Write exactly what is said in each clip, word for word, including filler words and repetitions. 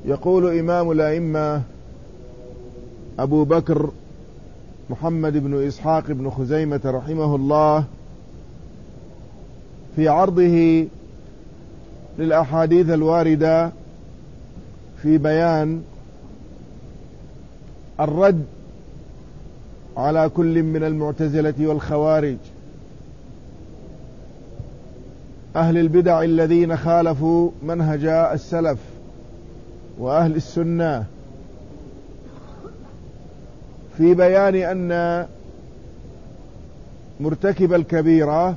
يقول إمام الأئمة أبو بكر محمد بن إسحاق بن خزيمة رحمه الله في عرضه للأحاديث الواردة في بيان الرد على كل من المعتزلة والخوارج أهل البدع الذين خالفوا منهج السلف وأهل السنة، في بيان أن مرتكب الكبيرة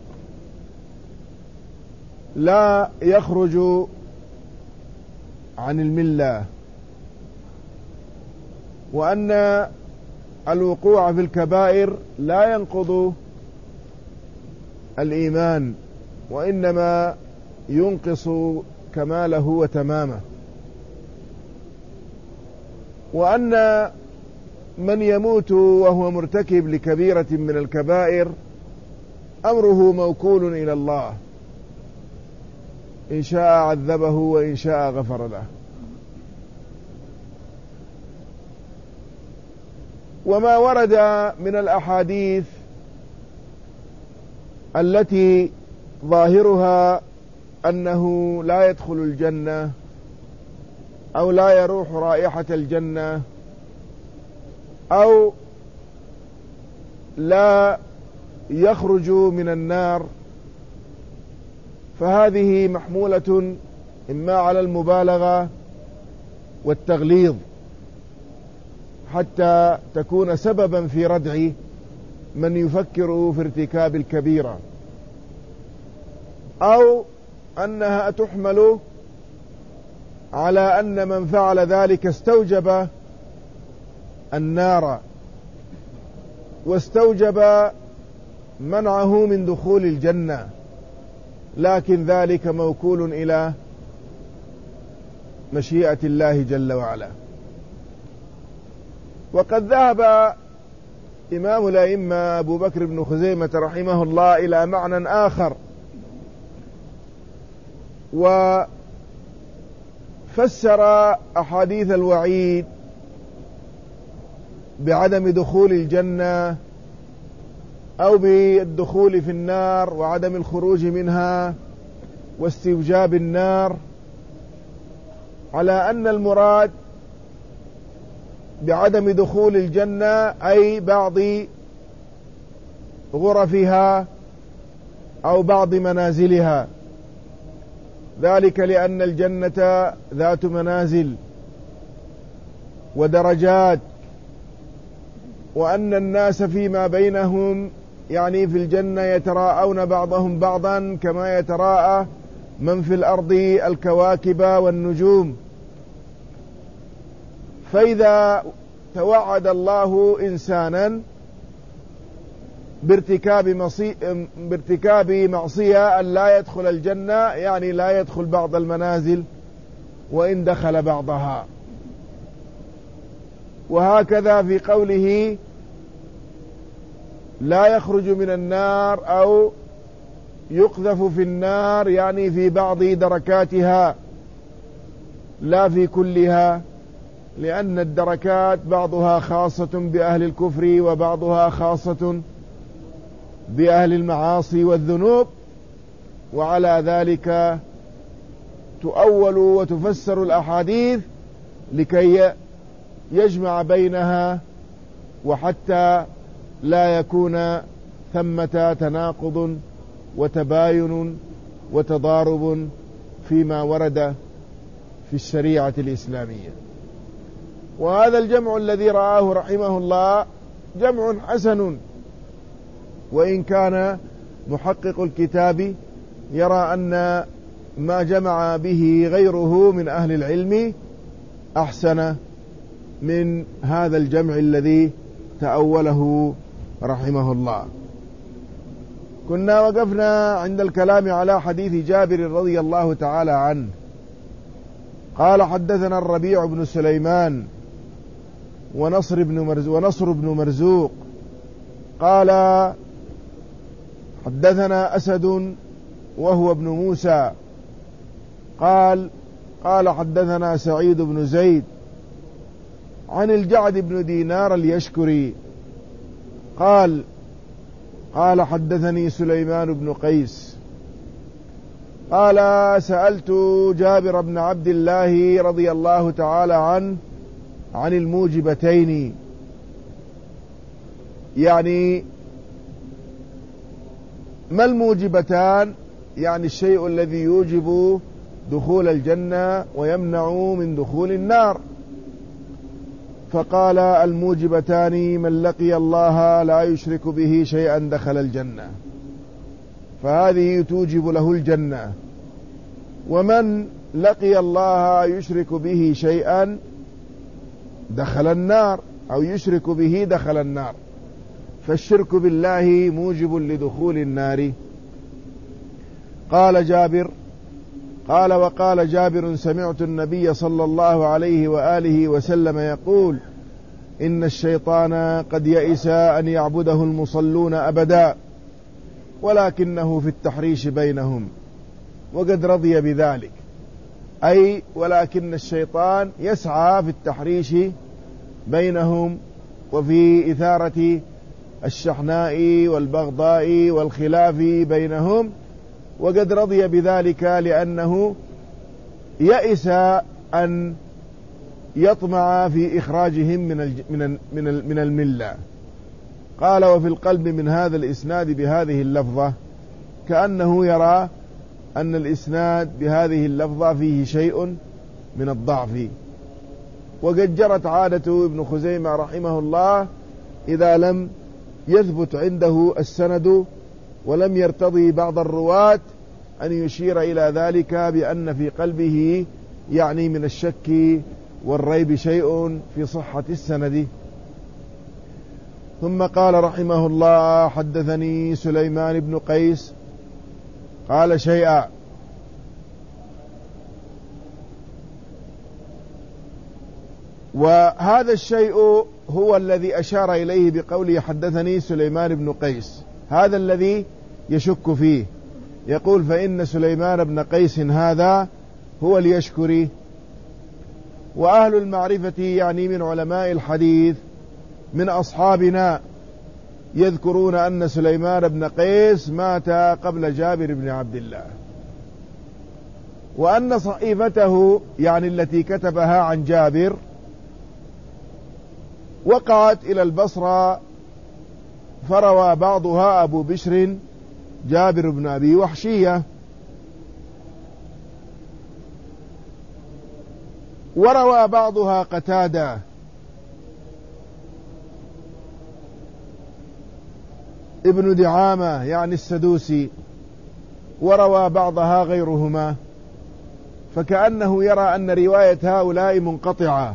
لا يخرج عن الملة، وأن الوقوع في الكبائر لا ينقض الإيمان، وإنما ينقص كماله وتمامه، وأن من يموت وهو مرتكب لكبيرة من الكبائر أمره موكول إلى الله، إن شاء عذبه وإن شاء غفر له. وما ورد من الأحاديث التي ظاهرها أنه لا يدخل الجنة أو لا يروح رائحة الجنة أو لا يخرج من النار، فهذه محمولة إما على المبالغة والتغليظ حتى تكون سببا في ردع من يفكر في ارتكاب الكبيرة، أو أنها تحمل على أن من فعل ذلك استوجب النار واستوجب منعه من دخول الجنة، لكن ذلك موكول إلى مشيئة الله جل وعلا. وقد ذهب إمام الأئمة أبو بكر بن خزيمة رحمه الله إلى معنى آخر، وفسر أحاديث الوعيد بعدم دخول الجنة أو بالدخول في النار وعدم الخروج منها واستوجاب النار على أن المراد بعدم دخول الجنة أي بعض غرفها أو بعض منازلها، ذلك لأن الجنة ذات منازل ودرجات، وأن الناس فيما بينهم يعني في الجنة يتراءون بعضهم بعضا كما يتراءى من في الأرض الكواكب والنجوم. فإذا توعد الله إنسانا بارتكاب, مصي... بارتكاب معصية أن لا يدخل الجنة، يعني لا يدخل بعض المنازل وإن دخل بعضها. وهكذا في قوله لا يخرج من النار أو يقذف في النار، يعني في بعض دركاتها لا في كلها، لأن الدركات بعضها خاصة بأهل الكفر وبعضها خاصة بأهل المعاصي والذنوب، وعلى ذلك تؤول وتفسر الأحاديث لكي يجمع بينها، وحتى لا يكون ثمة تناقض وتباين وتضارب فيما ورد في الشريعة الإسلامية. وهذا الجمع الذي رآه رحمه الله جمع حسن، وإن كان محقق الكتاب يرى أن ما جمع به غيره من أهل العلم أحسن من هذا الجمع الذي تأوله رحمه الله. كنا وقفنا عند الكلام على حديث جابر رضي الله تعالى عنه قال: حدثنا الربيع بن سليمان ونصر بن مرزوق, ونصر بن مرزوق قال: حدثنا أسد وهو ابن موسى قال: قال حدثنا سعيد بن زيد عن الجعد بن دينار اليشكري قال قال حدثني سليمان بن قيس قال سألت جابر بن عبد الله رضي الله تعالى عنه عن الموجبتين، يعني ما الموجبتان؟ يعني الشيء الذي يوجب دخول الجنة ويمنع من دخول النار. فقال الموجبتان من لقي الله لا يشرك به شيئا دخل الجنة، فهذه توجب له الجنة. ومن لقي الله يشرك به شيئا دخل النار، أو يشرك به دخل النار، فالشرك بالله موجب لدخول النار. قال جابر قال وقال جابر سمعت النبي صلى الله عليه وآله وسلم يقول إن الشيطان قد يئس أن يعبده المصلون أبدا ولكنه في التحريش بينهم وقد رضي بذلك، أي ولكن الشيطان يسعى في التحريش بينهم وفي إثارة الشحناء والبغضاء والخلاف بينهم، وقد رضي بذلك لأنه يئس أن يطمع في إخراجهم من من من الملة. قال وفي القلب من هذا الإسناد بهذه اللفظة، كأنه يرى أن الإسناد بهذه اللفظة فيه شيء من الضعف. وقد جرت عادة ابن خزيمة رحمه الله إذا لم يثبت عنده السند ولم يرتضي بعض الرواة أن يشير إلى ذلك بأن في قلبه يعني من الشك والريب شيء في صحة السند. ثم قال رحمه الله حدثني سليمان بن قيس قال شيئا، وهذا الشيء هو الذي أشار إليه بقوله حدثني سليمان بن قيس، هذا الذي يشك فيه. يقول فإن سليمان بن قيس هذا هو اليشكري. وأهل المعرفة يعني من علماء الحديث من أصحابنا يذكرون أن سليمان بن قيس مات قبل جابر بن عبد الله، وأن صحيفته يعني التي كتبها عن جابر وقعت إلى البصرة، فروى بعضها أبو بشر جابر بن أبي وحشية، وروى بعضها قتادة ابن دعامة يعني السدوسي، وروى بعضها غيرهما، فكأنه يرى أن رواية هؤلاء منقطعة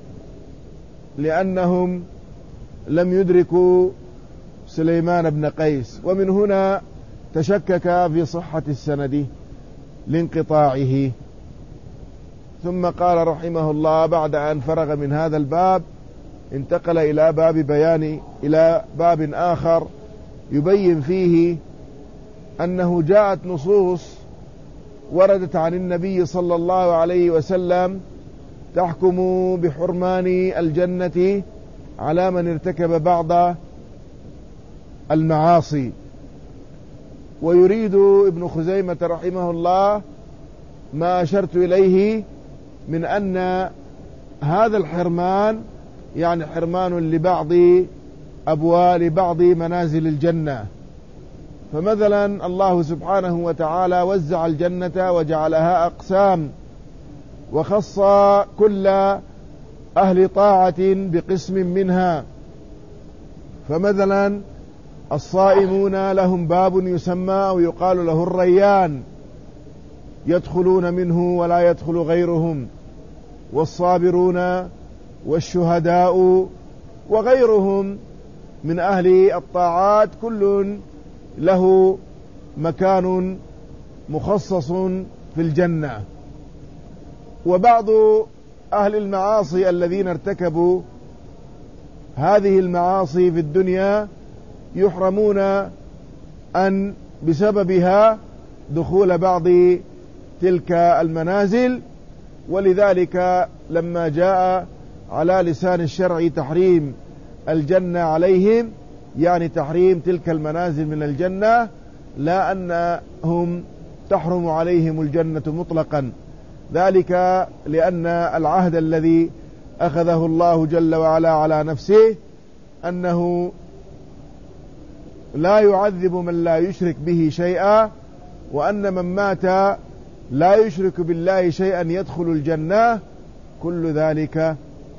لأنهم لم يدركوا سليمان بن قيس، ومن هنا تشكك في صحة السند لانقطاعه. ثم قال رحمه الله بعد أن فرغ من هذا الباب انتقل إلى باب بيان إلى باب آخر يبين فيه أنه جاءت نصوص وردت عن النبي صلى الله عليه وسلم تحكم بحرمان الجنة على من ارتكب بعض المعاصي. ويريد ابن خزيمة رحمه الله ما أشرت إليه من أن هذا الحرمان يعني حرمان لبعض أبواب لبعض منازل الجنة. فمثلا الله سبحانه وتعالى وزع الجنة وجعلها أقسام، وخص كل أهل طاعة بقسم منها. فمثلا الصائمون لهم باب يسمى أو يقال له الريان يدخلون منه ولا يدخل غيرهم، والصابرون والشهداء وغيرهم من أهل الطاعات كل له مكان مخصص في الجنة. وبعض أهل المعاصي الذين ارتكبوا هذه المعاصي في الدنيا يحرمون أن بسببها دخول بعض تلك المنازل، ولذلك لما جاء على لسان الشرع تحريم الجنة عليهم يعني تحريم تلك المنازل من الجنة، لا أنهم تحرم عليهم الجنة مطلقا، ذلك لأن العهد الذي أخذه الله جل وعلا على نفسه أنه لا يعذب من لا يشرك به شيئا، وأن من مات لا يشرك بالله شيئا يدخل الجنة. كل ذلك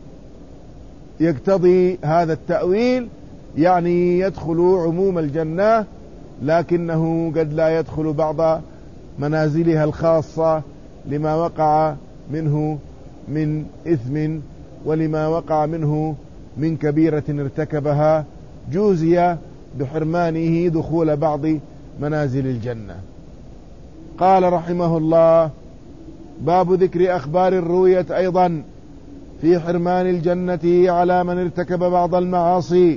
يقتضي هذا التأويل، يعني يدخل عموم الجنة، لكنه قد لا يدخل بعض منازلها الخاصة لما وقع منه من إثم ولما وقع منه من كبيرة ارتكبها، جوزي بحرمانه دخول بعض منازل الجنة. قال رحمه الله: باب ذكر أخبار الروية أيضا في حرمان الجنة على من ارتكب بعض المعاصي،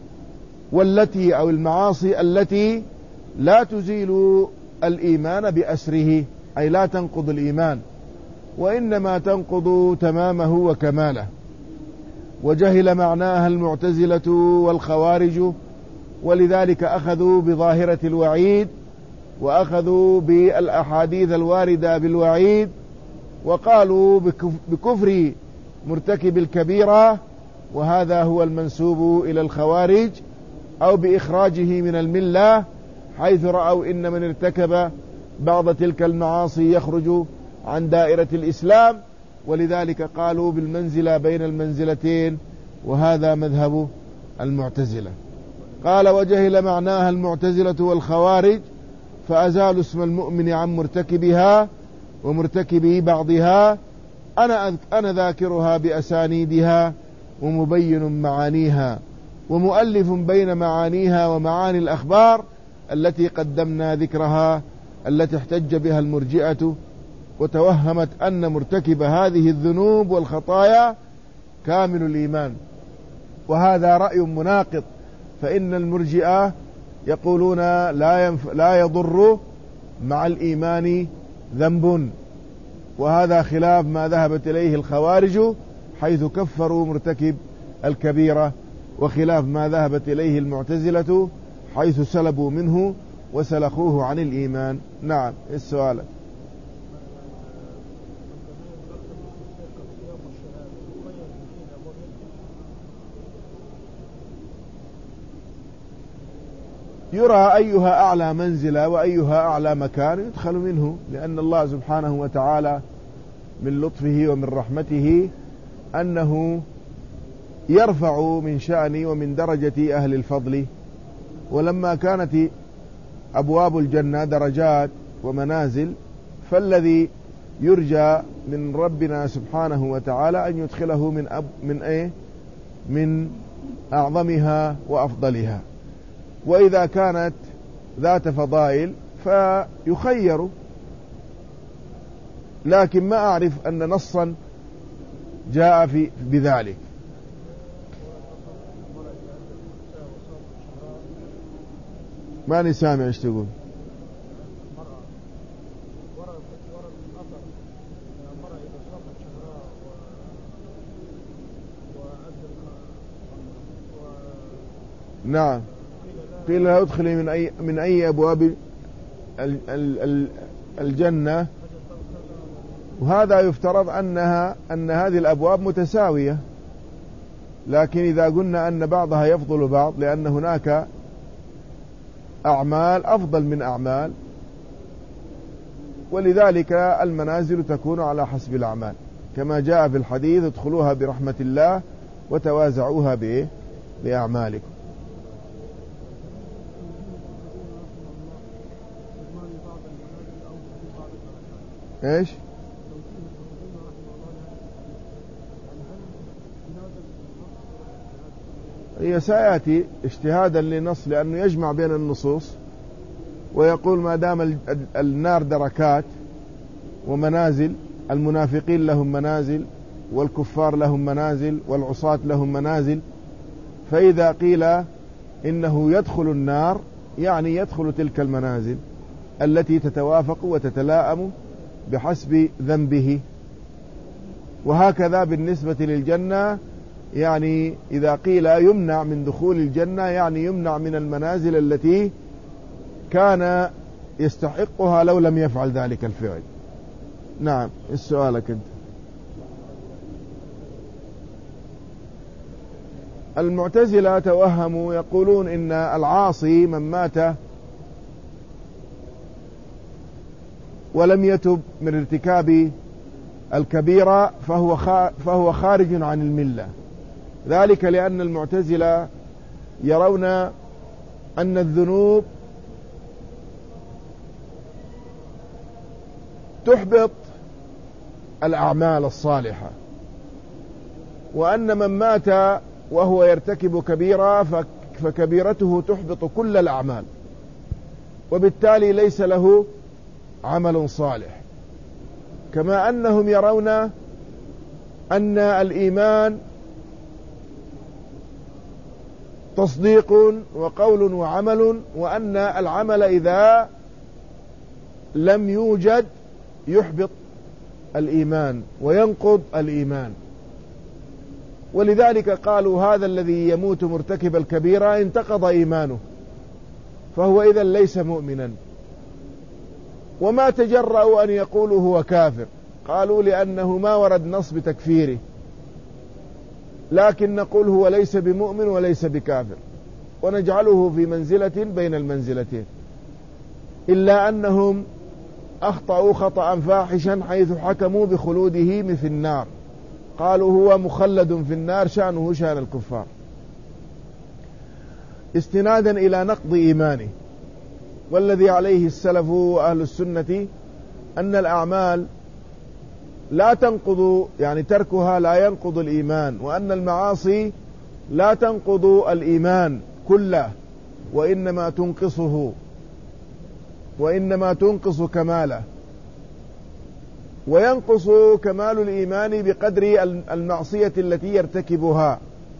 والتي أو المعاصي التي لا تزيل الإيمان بأسره، أي لا تنقض الإيمان، وإنما تنقض تمامه وكماله. وجهل معناها المعتزلة والخوارج، ولذلك أخذوا بظاهرة الوعيد وأخذوا بالأحاديث الواردة بالوعيد، وقالوا بكفر مرتكب الكبيرة، وهذا هو المنسوب إلى الخوارج، أو بإخراجه من الملة، حيث رأوا إن من ارتكب بعض تلك المعاصي يخرج عن دائرة الإسلام، ولذلك قالوا بالمنزلة بين المنزلتين، وهذا مذهب المعتزلة. قال: وجهل معناها المعتزلة والخوارج فأزالوا اسم المؤمن عن مرتكبها ومرتكبي بعضها، أنا أنا ذاكرها بأسانيدها ومبين معانيها، ومؤلف بين معانيها ومعاني الأخبار التي قدمنا ذكرها، التي احتج بها المرجئة وتوهمت أن مرتكب هذه الذنوب والخطايا كامل الإيمان، وهذا رأي مناقض، فإن المرجئة يقولون لا, ينف... لا يضر مع الإيمان ذنب، وهذا خلاف ما ذهبت إليه الخوارج حيث كفروا مرتكب الكبيرة، وخلاف ما ذهبت إليه المعتزلة حيث سلبوا منه وسلخوه عن الإيمان. نعم، السؤال. يرى أيها أعلى منزلة وأيها أعلى مكان يدخل منه، لأن الله سبحانه وتعالى من لطفه ومن رحمته أنه يرفع من شأن ومن درجة أهل الفضل. ولما كانت أبواب الجنة درجات ومنازل، فالذي يرجى من ربنا سبحانه وتعالى أن يدخله من أب من إيه من أعظمها وأفضلها. وإذا كانت ذات فضائل فيخير، لكن ما أعرف أن نصا جاء في بذلك. ماني سامع ايش تقول. نعم، قيل لها ادخلي من أي من أي أبواب الجنة، وهذا يفترض أنها أن هذه الأبواب متساوية، لكن إذا قلنا أن بعضها يفضل بعض لأن هناك أعمال أفضل من أعمال، ولذلك المنازل تكون على حسب الأعمال، كما جاء في الحديث: ادخلوها برحمة الله وتوازعوها بإيه؟ بأعمالكم. ايش؟ هي سيأتي اجتهادا لنص، لأنه يجمع بين النصوص ويقول ما دام النار دركات ومنازل، المنافقين لهم منازل والكفار لهم منازل والعصاة لهم منازل، فإذا قيل إنه يدخل النار يعني يدخل تلك المنازل التي تتوافق وتتلائم بحسب ذنبه. وهكذا بالنسبة للجنة، يعني إذا قيل يمنع من دخول الجنة يعني يمنع من المنازل التي كان يستحقها لو لم يفعل ذلك الفعل. نعم، السؤالك أنت. المعتزلة توهموا، يقولون إن العاصي من مات ولم يتب من ارتكاب الكبيرة فهو فهو خارج عن الملة، ذلك لأن المعتزلة يرون أن الذنوب تحبط الأعمال الصالحة، وأن من مات وهو يرتكب كبيرة فكبيرته تحبط كل الأعمال، وبالتالي ليس له عمل صالح. كما أنهم يرون أن الإيمان تصديق وقول وعمل، وأن العمل إذا لم يوجد يحبط الإيمان وينقض الإيمان. ولذلك قالوا هذا الذي يموت مرتكب الكبيرة انتقض إيمانه، فهو إذن ليس مؤمنا. وما تجرأوا أن يقولوا هو كافر، قالوا لأنه ما ورد نص بتكفيره، لكن نقول هو ليس بمؤمن وليس بكافر، ونجعله في منزلة بين المنزلتين. إلا أنهم أخطأوا خطأ فاحشا حيث حكموا بخلوده في النار، قالوا هو مخلد في النار شأنه شأن الكفار، استنادا إلى نقض إيمانه. والذي عليه السلف وأهل السنة أن الأعمال لا تنقض، يعني تركها لا ينقض الإيمان، وأن المعاصي لا تنقض الإيمان كله، وإنما تنقصه، وإنما تنقص كماله. وينقص كمال الإيمان بقدر المعصية التي يرتكبها.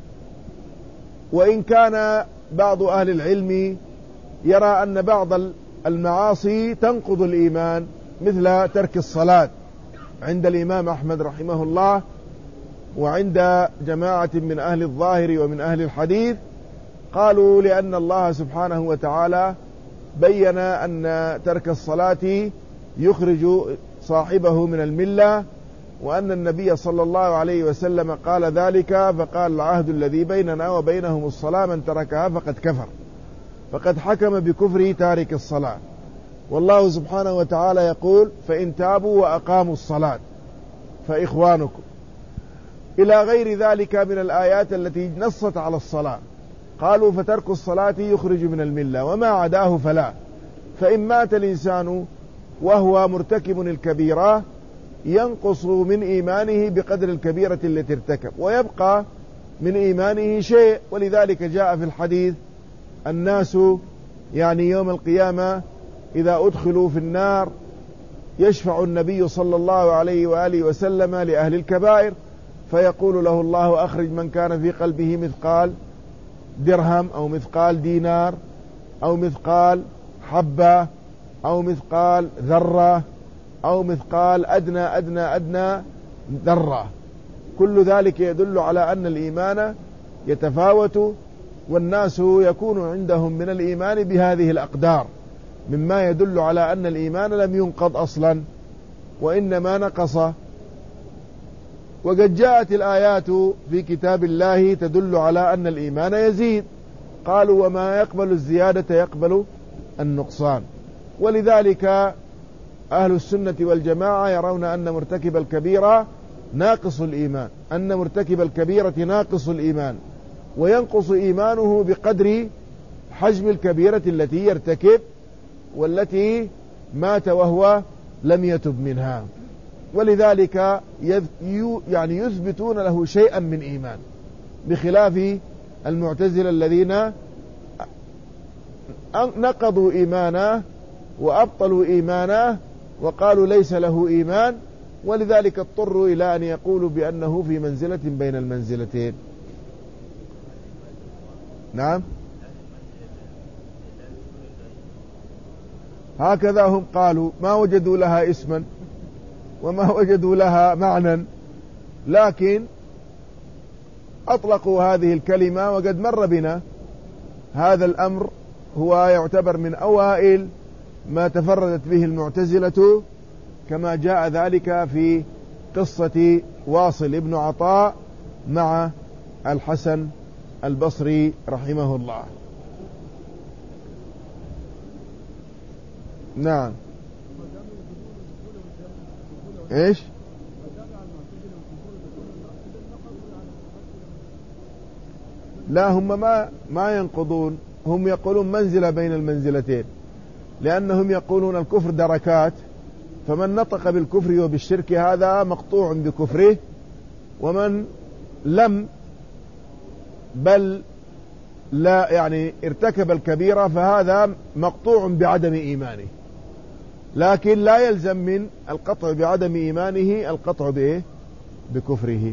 وإن كان بعض أهل العلم يرى أن بعض المعاصي تنقض الإيمان، مثل ترك الصلاة عند الإمام أحمد رحمه الله، وعند جماعة من أهل الظاهر ومن أهل الحديث، قالوا لأن الله سبحانه وتعالى بين أن ترك الصلاة يخرج صاحبه من الملة، وأن النبي صلى الله عليه وسلم قال ذلك، فقال العهد الذي بيننا وبينهم الصلاة من تركها فقد كفر، فقد حكم بكفر تارك الصلاة. والله سبحانه وتعالى يقول فإن تابوا وأقاموا الصلاة فإخوانكم، إلى غير ذلك من الآيات التي نصت على الصلاة. قالوا فترك الصلاة يخرج من الملة، وما عداه فلا. فإن مات الإنسان وهو مرتكب الكبيرة ينقص من إيمانه بقدر الكبيرة التي ارتكب، ويبقى من إيمانه شيء. ولذلك جاء في الحديث الناس يعني يوم القيامة إذا أدخلوا في النار يشفع النبي صلى الله عليه وآله وسلم لأهل الكبائر، فيقول له الله أخرج من كان في قلبه مثقال درهم أو مثقال دينار أو مثقال حبة أو مثقال ذرة أو مثقال أدنى أدنى أدنى ذرة. كل ذلك يدل على أن الإيمان يتفاوت، والناس يكون عندهم من الإيمان بهذه الأقدار، مما يدل على أن الإيمان لم ينقض أصلا وإنما نقص. وقد جاءت الآيات في كتاب الله تدل على أن الإيمان يزيد، قالوا وما يقبل الزيادة يقبل النقصان. ولذلك أهل السنة والجماعة يرون أن مرتكب الكبيرة ناقص الإيمان، أن مرتكب الكبيرة ناقص الإيمان، وينقص إيمانه بقدر حجم الكبيرة التي يرتكب والتي مات وهو لم يتب منها. ولذلك يعني يثبتون له شيئا من إيمان، بخلاف المعتزلة الذين نقضوا إيمانه وأبطلوا إيمانه وقالوا ليس له إيمان، ولذلك اضطروا إلى أن يقولوا بأنه في منزلة بين المنزلتين. نعم، هكذا هم قالوا، ما وجدوا لها اسما وما وجدوا لها معنى، لكن أطلقوا هذه الكلمة، وقد مر بنا هذا الأمر، هو يعتبر من أوائل ما تفردت به المعتزلة، كما جاء ذلك في قصة واصل ابن عطاء مع الحسن البصري رحمه الله. نعم. ايش؟ لا، هم ما ما ينقضون، هم يقولون منزلة بين المنزلتين، لأنهم يقولون الكفر دركات، فمن نطق بالكفر وبالشرك هذا مقطوع بكفره، ومن لم بل لا يعني ارتكب الكبيرة فهذا مقطوع بعدم إيمانه، لكن لا يلزم من القطع بعدم إيمانه القطع بإيه؟ بكفره.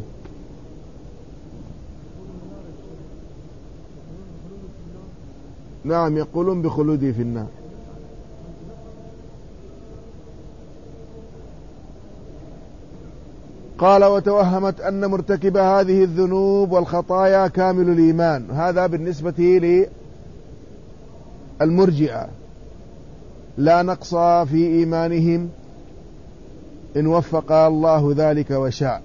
نعم، يقولون بخلوده في النار. قال: وتوهمت أن مرتكب هذه الذنوب والخطايا كامل الإيمان. هذا بالنسبة للمرجئة، لا نقص في إيمانهم إن وفق الله ذلك وشاء.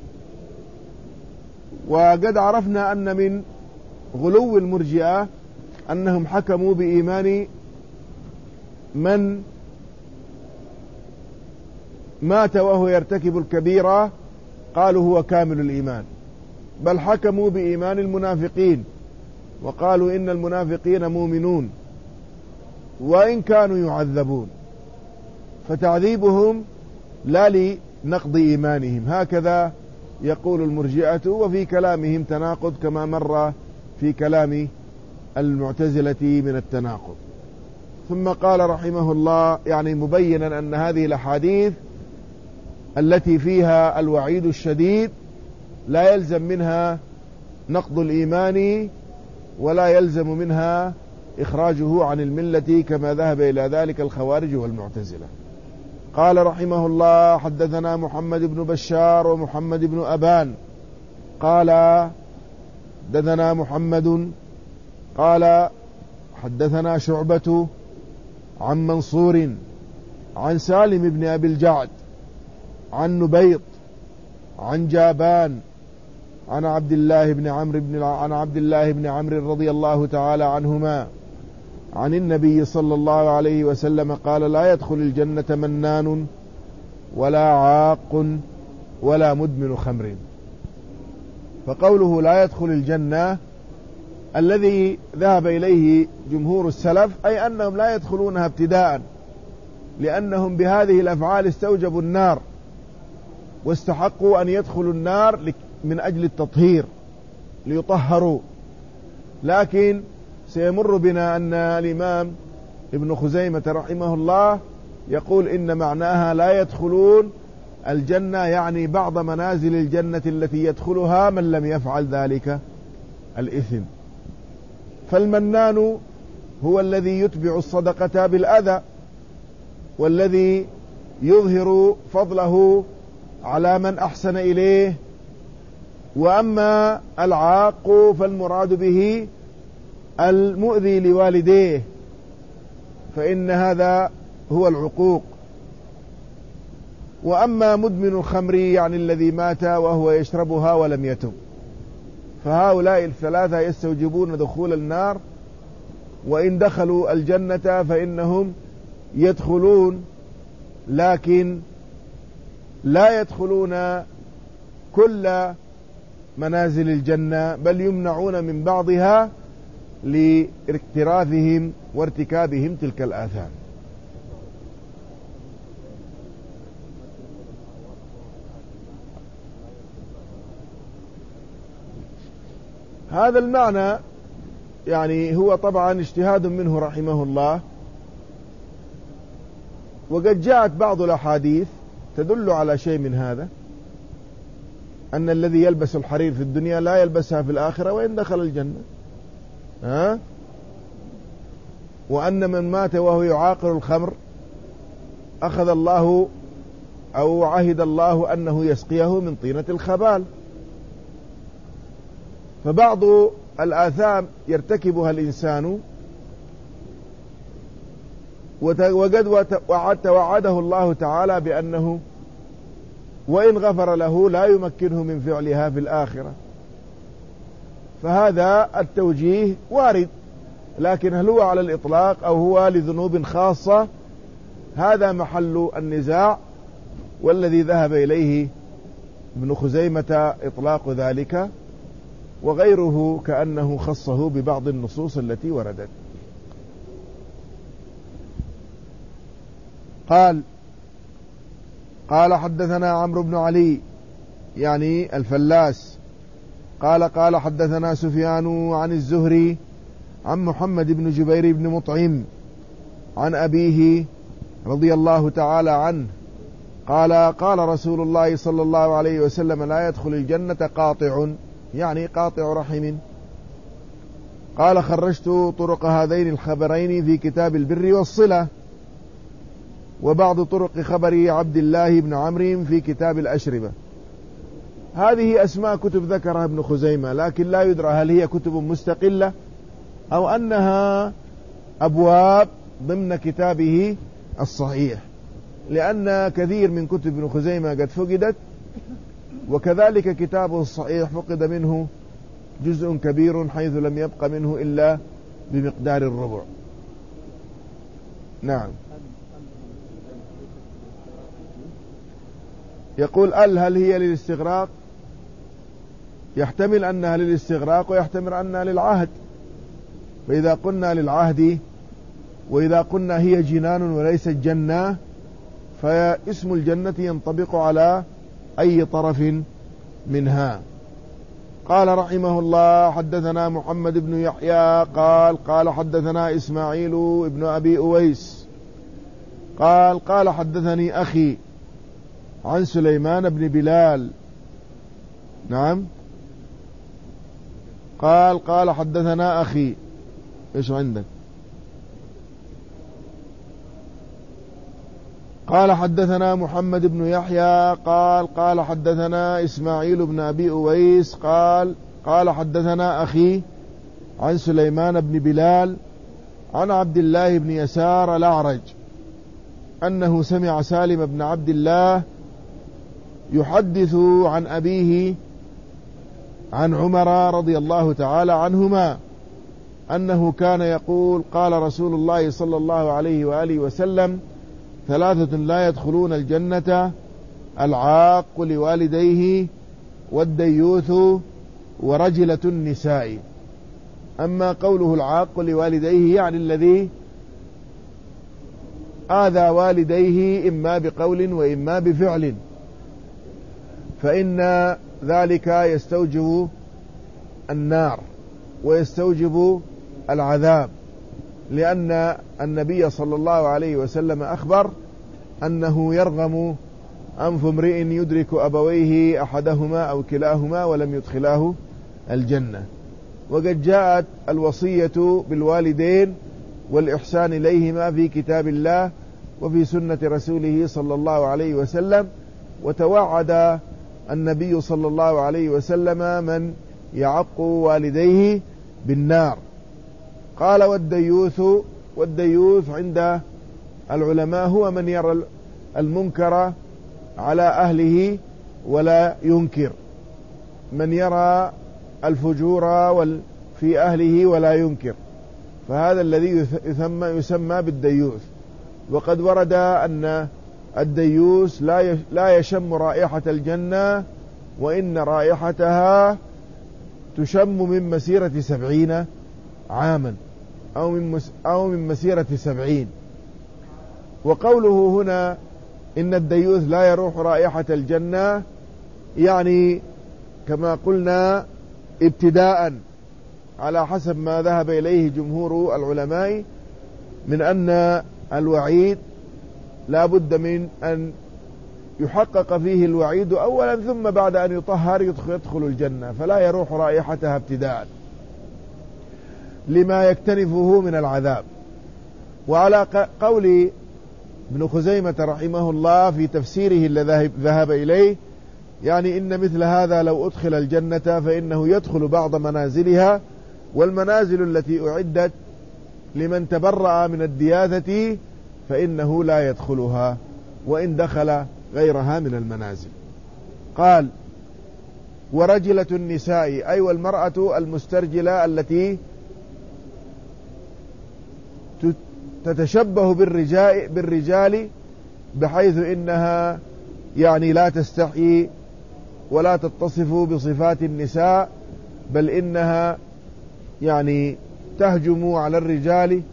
وقد عرفنا أن من غلو المرجئة أنهم حكموا بإيمان من مات وهو يرتكب الكبيرة، قالوا هو كامل الإيمان، بل حكموا بإيمان المنافقين وقالوا إن المنافقين مؤمنون وإن كانوا يعذبون، فتعذيبهم لا لنقض إيمانهم. هكذا يقول المرجئة، وفي كلامهم تناقض كما مر في كلام المعتزلة من التناقض. ثم قال رحمه الله، يعني مبينا أن هذه الأحاديث التي فيها الوعيد الشديد لا يلزم منها نقض الإيمان، ولا يلزم منها إخراجه عن الملة كما ذهب إلى ذلك الخوارج والمعتزلة. قال رحمه الله: حدثنا محمد بن بشار ومحمد بن أبان قال حدثنا محمد قال حدثنا شعبة عن منصور عن سالم بن أبي الجعد عن نبيط عن جابان عن عبد الله بن عمرو بن عن عبد الله بن عمرو رضي الله تعالى عنهما عن النبي صلى الله عليه وسلم قال: لا يدخل الجنة منان ولا عاق ولا مدمن خمر. فقوله لا يدخل الجنة الذي ذهب إليه جمهور السلف أي أنهم لا يدخلونها ابتداء، لأنهم بهذه الأفعال استوجبوا النار واستحقوا أن يدخلوا النار من أجل التطهير ليطهروا. لكن سيمر بنا أن الإمام ابن خزيمة رحمه الله يقول إن معناها لا يدخلون الجنة يعني بعض منازل الجنة التي يدخلها من لم يفعل ذلك الإثم. فالمنان هو الذي يتبع الصدقة بالأذى، والذي يظهر فضله على من أحسن إليه. وأما العاق فالمراد به المؤذي لوالديه، فإن هذا هو العقوق. وأما مدمن الخمر يعني الذي مات وهو يشربها ولم يتب، فهؤلاء الثلاثة يستوجبون دخول النار، وإن دخلوا الجنة فإنهم يدخلون، لكن لا يدخلون كل منازل الجنة، بل يمنعون من بعضها لاقتراثهم وارتكابهم تلك الآثام. هذا المعنى يعني هو طبعا اجتهاد منه رحمه الله، وقد جاءت بعض الأحاديث تدل على شيء من هذا، أن الذي يلبس الحرير في الدنيا لا يلبسها في الآخرة وإن دخل الجنة، ها؟ وأن من مات وهو يعاقر الخمر أخذ الله أو عهد الله أنه يسقيه من طينة الخبال فبعض الآثام يرتكبها الإنسان وقد توعده الله تعالى بأنه وإن غفر له لا يمكنه من فعلها في الآخرة، فهذا التوجيه وارد، لكن هل هو على الإطلاق أو هو لذنوب خاصة؟ هذا محل النزاع، والذي ذهب إليه ابن خزيمة إطلاق ذلك، وغيره كأنه خصه ببعض النصوص التي وردت. قال قال حدثنا عمرو بن علي يعني الفلاس قال قال حدثنا سفيان عن الزهري عن محمد بن جبير بن مطعم عن أبيه رضي الله تعالى عنه قال قال رسول الله صلى الله عليه وسلم لا يدخل الجنة قاطع، يعني قاطع رحم. قال خرجت طرق هذين الخبرين في كتاب البر والصلة، وبعض طرق خبر عبد الله بن عمرو في كتاب الأشربة. هذه أسماء كتب ذكرها ابن خزيمة، لكن لا يدرى هل هي كتب مستقلة أو أنها أبواب ضمن كتابه الصحيح، لأن كثير من كتب ابن خزيمة قد فقدت، وكذلك كتابه الصحيح فقد منه جزء كبير حيث لم يبق منه إلا بمقدار الربع. نعم. يقول ال هل هي للاستغراق؟ يحتمل أنها للاستغراق ويحتمل أنها للعهد، فإذا قلنا للعهد وإذا قلنا هي جنان وليست جنة فاسم الجنة ينطبق على أي طرف منها. قال رحمه الله حدثنا محمد بن يحيى قال قال حدثنا إسماعيل ابن أبي أويس قال قال حدثني أخي عن سليمان بن بلال. نعم. قال قال حدثنا أخي. إيش عندك؟ قال حدثنا محمد بن يحيى قال قال حدثنا إسماعيل بن أبي أويس قال قال حدثنا أخي عن سليمان بن بلال عن عبد الله بن يسار الأعرج أنه سمع سالم بن عبد الله يحدث عن أبيه عن عمر رضي الله تعالى عنهما أنه كان يقول قال رسول الله صلى الله عليه وآله وسلم ثلاثة لا يدخلون الجنة العاق لوالديه والديوث ورجلة النساء. أما قوله العاق لوالديه يعني الذي آذى والديه إما بقول وإما بفعل، فإن ذلك يستوجب النار ويستوجب العذاب، لأن النبي صلى الله عليه وسلم أخبر أنه يرغم أنف امرئ يدرك أبويه أحدهما أو كلاهما ولم يدخلاه الجنة. وقد جاءت الوصية بالوالدين والإحسان إليهما في كتاب الله وفي سنة رسوله صلى الله عليه وسلم، وتوعد النبي صلى الله عليه وسلم من يعق والديه بالنار. قال والديوث والديوث عند العلماء هو من يرى المنكر على أهله ولا ينكر، من يرى الفجور في أهله ولا ينكر، فهذا الذي يسمى, يسمى بالديوث. وقد ورد أن الديوث لا يشم رائحة الجنة، وإن رائحتها تشم من مسيرة سبعين عاما أو من, أو من مسيرة سبعين. وقوله هنا إن الديوث لا يروح رائحة الجنة يعني كما قلنا ابتداء على حسب ما ذهب إليه جمهور العلماء من أن الوعيد لا بد من أن يحقق فيه الوعيد أولا، ثم بعد أن يطهر يدخل الجنة، فلا يروح رائحتها ابتداء لما يكتنفه من العذاب. وعلى قول ابن خزيمة رحمه الله في تفسيره الذي ذهب إليه يعني إن مثل هذا لو أدخل الجنة فإنه يدخل بعض منازلها، والمنازل التي أعدت لمن تبرأ من الدياثة فإنه لا يدخلها وإن دخل غيرها من المنازل. قال: ورجلة النساء، أي والمرأة المسترجلة التي تتشبه بالرجال, بالرجال بحيث إنها يعني لا تستحي ولا تتصف بصفات النساء، بل إنها يعني تهجم على الرجال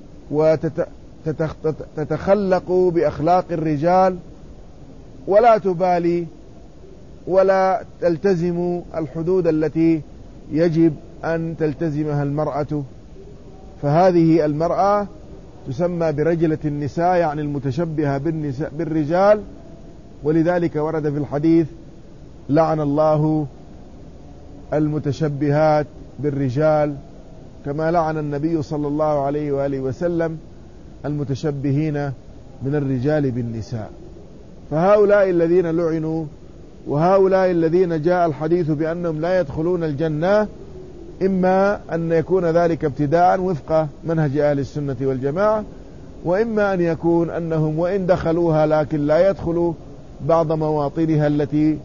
وتتخلق بأخلاق الرجال ولا تبالي ولا تلتزم الحدود التي يجب أن تلتزمها المرأة. فهذه المرأة تسمى برجلة النساء، يعني المتشبهة بالنساء بالرجال. ولذلك ورد في الحديث: لعن الله المتشبهات بالرجال، كما لعن النبي صلى الله عليه وآله وسلم المتشبهين من الرجال بالنساء. فهؤلاء الذين لعنوا وهؤلاء الذين جاء الحديث بأنهم لا يدخلون الجنة، إما أن يكون ذلك ابتداء وفق منهج أهل السنة والجماعة، وإما أن يكون أنهم وإن دخلوها لكن لا يدخلوا بعض مواطنها التي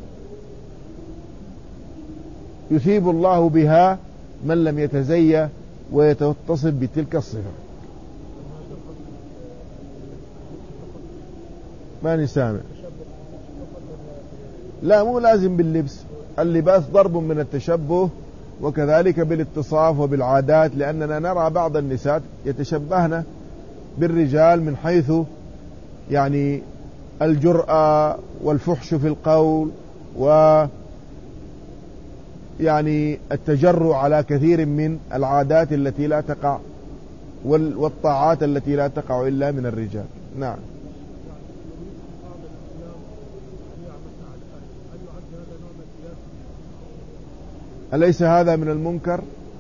يثيب الله بها من لم يتزيى ويتصف بتلك الصفة. ما نسامع. لا، مو لازم باللبس، اللباس ضرب من التشبه، وكذلك بالاتصاف وبالعادات، لأننا نرى بعض النساء يتشبهن بالرجال من حيث يعني الجرأة والفحش في القول و يعني التجرؤ على كثير من العادات التي لا تقع والطاعات التي لا تقع إلا من الرجال. نعم. أليس هذا من المنكر؟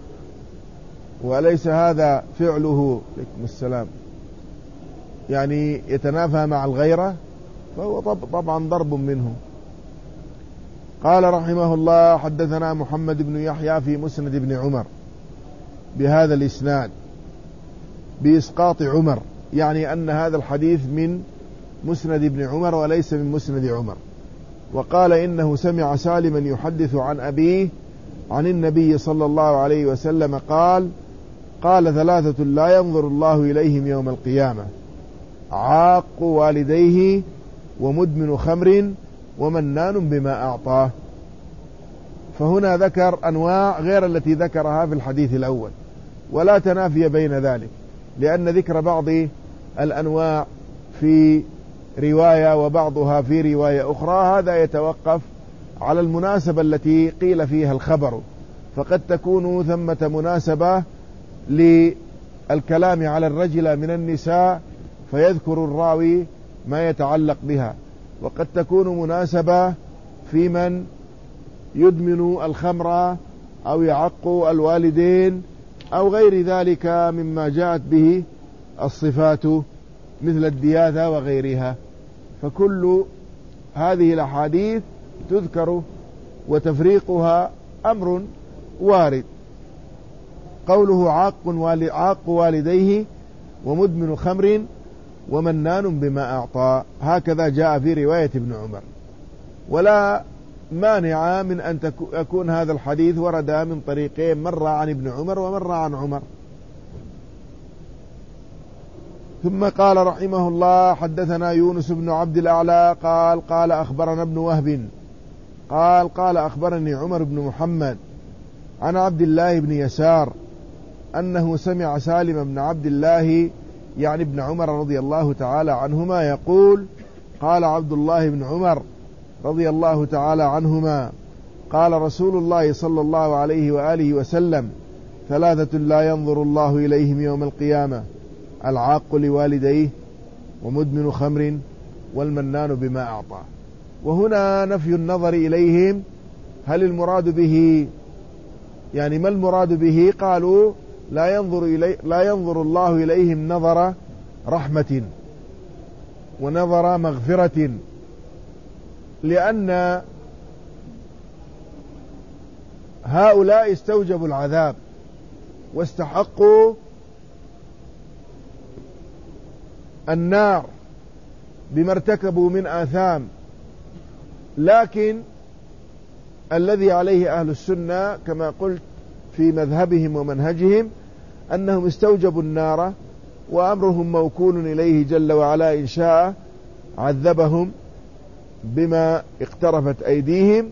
وأليس هذا فعله عليكم السلام يعني يتنافى مع الغيرة؟ فهو طبعا ضرب منه. قال رحمه الله: حدثنا محمد بن يحيى في مسند بن عمر بهذا الإسناد بإسقاط عمر، يعني أن هذا الحديث من مسند بن عمر وليس من مسند عمر. وقال إنه سمع سالما يحدث عن أبيه عن النبي صلى الله عليه وسلم قال: قال ثلاثة لا ينظر الله إليهم يوم القيامة: عاق والديه، ومدمن خمر، ومنان بما أعطاه. فهنا ذكر أنواع غير التي ذكرها في الحديث الأول، ولا تنافي بين ذلك، لأن ذكر بعض الأنواع في رواية وبعضها في رواية أخرى هذا يتوقف على المناسبة التي قيل فيها الخبر، فقد تكون ثمة مناسبة للكلام على الرجل من النساء فيذكر الراوي ما يتعلق بها، وقد تكون مناسبة في من يدمن الخمر أو يعق الوالدين أو غير ذلك مما جاءت به الصفات مثل الدياثة وغيرها. فكل هذه الأحاديث تذكر وتفريقها أمر وارد. قوله عاق والديه، ومدمن خمر، ومنان بما أعطى، هكذا جاء في رواية ابن عمر. ولا مانع من أن يكون هذا الحديث ورد من طريقين، مرة عن ابن عمر ومرة عن عمر. ثم قال رحمه الله: حدثنا يونس بن عبد الأعلى قال قال أخبرنا ابن وهب قال قال أخبرني عمر بن محمد عن عبد الله بن يسار أنه سمع سالم بن عبد الله يعني ابن عمر رضي الله تعالى عنهما يقول: قال عبد الله بن عمر رضي الله تعالى عنهما: قال رسول الله صلى الله عليه وآله وسلم: ثلاثة لا ينظر الله إليهم يوم القيامة: العاق لوالديه، ومدمن خمر، والمنان بما أعطى. وهنا نفي النظر إليهم، هل المراد به يعني ما المراد به؟ قالوا لا ينظر إلي لا ينظر الله إليهم نظر رحمة ونظر مغفرة، لأن هؤلاء استوجبوا العذاب واستحقوا النار بما ارتكبوا من آثام، لكن الذي عليه أهل السنة كما قلت في مذهبهم ومنهجهم أنهم استوجبوا النار وأمرهم موكول إليه جل وعلا، إن شاء عذبهم بما اقترفت أيديهم،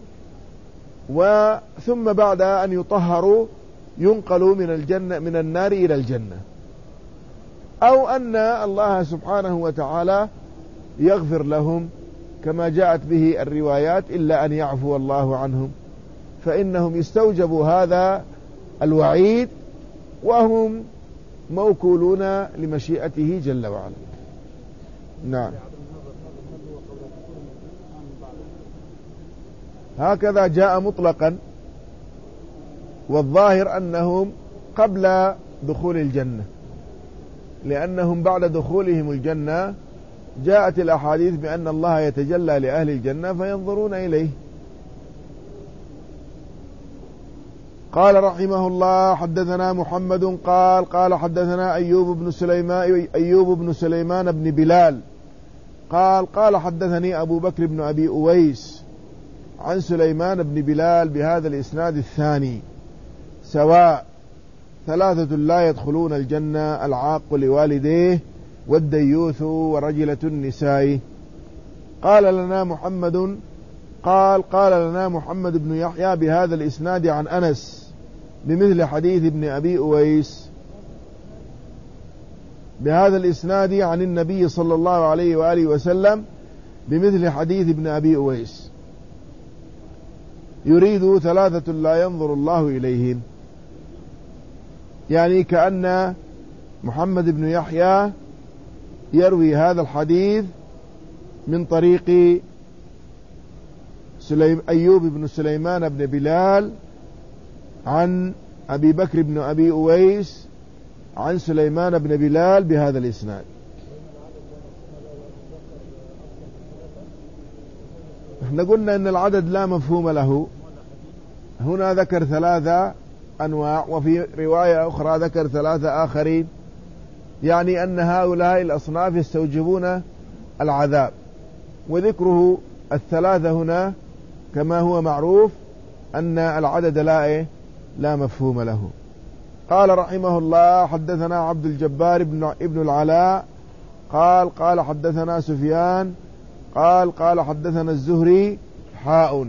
وثم بعد أن يطهروا ينقلوا من الجنة من النار إلى الجنة، أو أن الله سبحانه وتعالى يغفر لهم كما جاءت به الروايات، إلا أن يعفو الله عنهم، فإنهم استوجبوا هذا الوعيد وهم موكولون لمشيئته جل وعلا. نعم، هكذا جاء مطلقا، والظاهر أنهم قبل دخول الجنة، لأنهم بعد دخولهم الجنة جاءت الأحاديث بأن الله يتجلى لأهل الجنة فينظرون إليه. قال رحمه الله: حدثنا محمد قال قال حدثنا أيوب بن سليمان أيوب بن سليمان بن بلال قال قال حدثني أبو بكر بن أبي أويس عن سليمان بن بلال بهذا الإسناد الثاني سواء: ثلاثة لا يدخلون الجنة: العاق لوالديه، والديوث، ورجلة النساء. قال لنا محمد قال قال لنا محمد بن يحيى بهذا الإسناد عن أنس بمثل حديث ابن أبي أويس، بهذا الإسناد عن النبي صلى الله عليه وآله وسلم بمثل حديث ابن أبي أويس، يريد ثلاثة لا ينظر الله إليهم، يعني كأن محمد بن يحيى يروي هذا الحديث من طريق سليم أيوب بن سليمان بن بلال عن أبي بكر بن أبي أويس عن سليمان بن بلال بهذا الإسناد. احنا قلنا ان العدد لا مفهوم له، هنا ذكر ثلاثة أنواع، وفي رواية أخرى ذكر ثلاثة آخرين، يعني أن هؤلاء الأصناف يستوجبون العذاب، وذكره الثلاثة هنا كما هو معروف أن العدد لا إيه لا مفهوم له. قال رحمه الله: حدثنا عبد الجبار بن ابن العلاء قال قال حدثنا سفيان قال قال حدثنا الزهري حاء،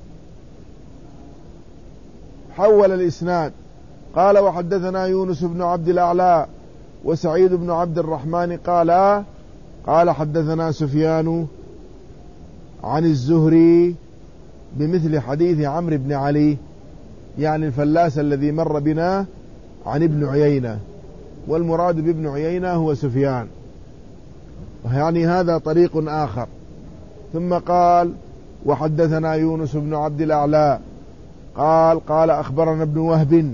حول الإسناد. قال: وحدثنا يونس بن عبد الأعلى وسعيد بن عبد الرحمن قال قال حدثنا سفيان عن الزهري بمثل حديث عمرو بن علي، يعني الفلاس الذي مر بنا عن ابن عيينة، والمراد بابن عيينة هو سفيان، يعني هذا طريق آخر. ثم قال: وحدثنا يونس بن عبد الأعلى قال قال أخبرنا ابن وهب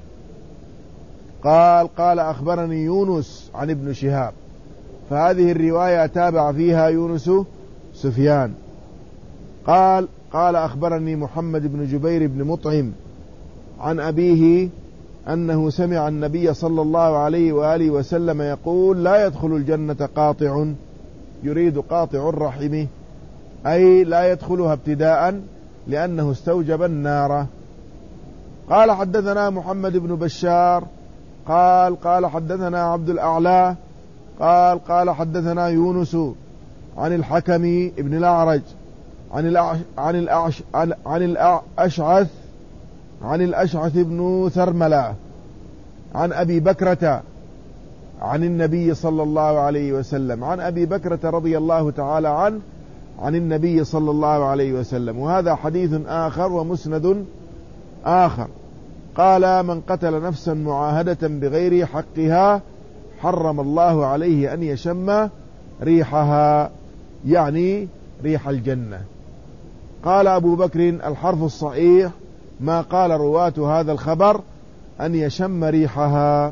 قال قال أخبرني يونس عن ابن شهاب، فهذه الرواية تابع فيها يونس سفيان. قال قال أخبرني محمد بن جبير بن مطعم عن أبيه أنه سمع النبي صلى الله عليه وآله وسلم يقول: لا يدخل الجنة قاطع، يريد قاطع الرحم، أي لا يدخلها ابتداء لأنه استوجب النار. قال: حدثنا محمد بن بشار قال قال حدثنا عبد الأعلى قال قال حدثنا يونس عن الحكم ابن الأعرج عن الأعش عن الأعش عن الأشعث عن الأشعث بن ثرملة عن أبي بكرة عن النبي صلى الله عليه وسلم، عن أبي بكرة رضي الله تعالى عنه عن النبي صلى الله عليه وسلم، وهذا حديث آخر ومسند آخر. قال: من قتل نفسا معاهدة بغير حقها حرم الله عليه أن يشم ريحها، يعني ريح الجنة. قال أبو بكر: الحرف الصحيح ما قال رواة هذا الخبر أن يشم ريحها.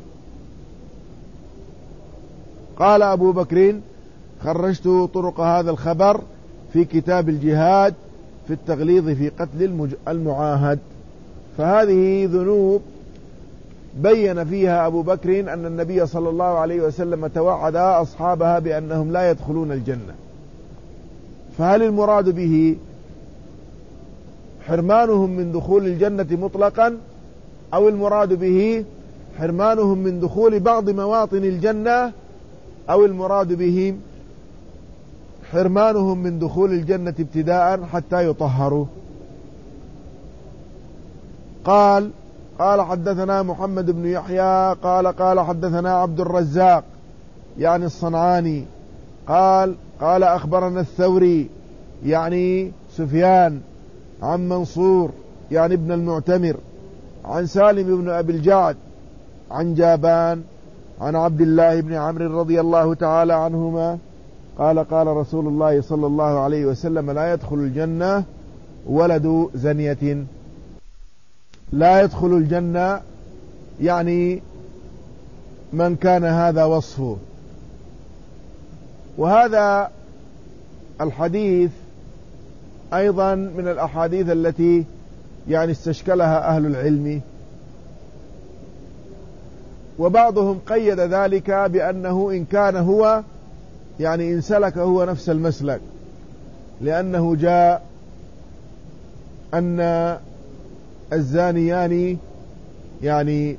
قال أبو بكر: خرجت طرق هذا الخبر في كتاب الجهاد في التغليظ في قتل المعاهد. فهذه ذنوب بين فيها أبو بكر أن النبي صلى الله عليه وسلم توعد أصحابها بأنهم لا يدخلون الجنة. فهل المراد به حرمانهم من دخول الجنة مطلقا، أو المراد به حرمانهم من دخول بعض مواطن الجنة، أو المراد به حرمانهم من دخول الجنة ابتداء حتى يطهروا؟ قال قال حدثنا محمد بن يحيى قال قال حدثنا عبد الرزاق يعني الصنعاني قال قال أخبرنا الثوري يعني سفيان عن منصور يعني ابن المعتمر عن سالم بن أبي الجعد عن جابان عن عبد الله بن عمرو رضي الله تعالى عنهما قال قال رسول الله صلى الله عليه وسلم لا يدخل الجنة ولد زنية. لا يدخل الجنة يعني من كان هذا وصفه. وهذا الحديث أيضا من الأحاديث التي يعني استشكلها أهل العلم، وبعضهم قيد ذلك بأنه إن كان هو يعني إن سلك هو نفس المسلك، لأنه جاء أن الزانيان يعني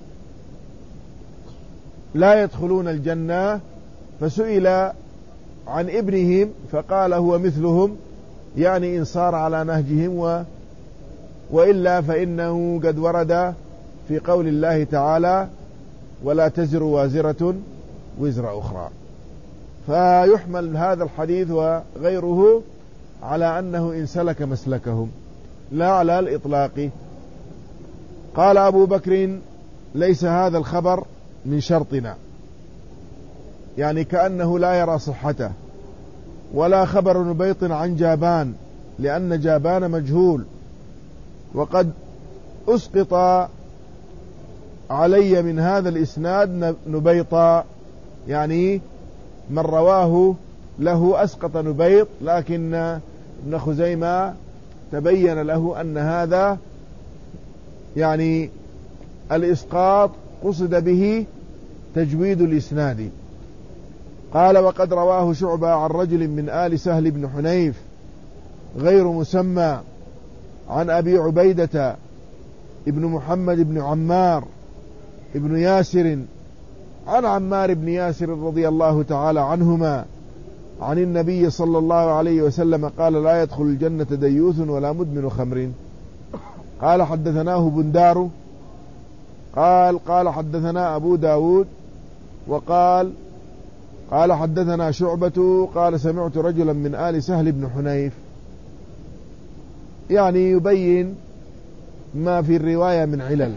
لا يدخلون الجنة، فسئل عن ابنهم فقال هو مثلهم، يعني إن صار على نهجهم، و وإلا فإنه قد ورد في قول الله تعالى ولا تزر وازرة وزر أخرى. فيحمل هذا الحديث وغيره على أنه إن سلك مسلكهم لا على الإطلاق. قال أبو بكر ليس هذا الخبر من شرطنا، يعني كأنه لا يرى صحته، ولا خبر نبيط عن جابان لأن جابان مجهول، وقد أسقط علي من هذا الإسناد نبيطا، يعني من رواه له أسقط نبيط، لكن ابن خزيمة تبين له أن هذا يعني الإسقاط قصد به تجويد الإسناد. قال وقد رواه شعبة عن رجل من آل سهل بن حنيف غير مسمى عن أبي عبيدة ابن محمد بن عمار ابن ياسر عن عمار بن ياسر رضي الله تعالى عنهما عن النبي صلى الله عليه وسلم قال لا يدخل الجنة ديوث ولا مدمن خمر. قال حدثناه بندار قال قال حدثنا أبو داود وقال قال حدثنا شعبة قال سمعت رجلا من آل سهل بن حنيف، يعني يبين ما في الرواية من علل.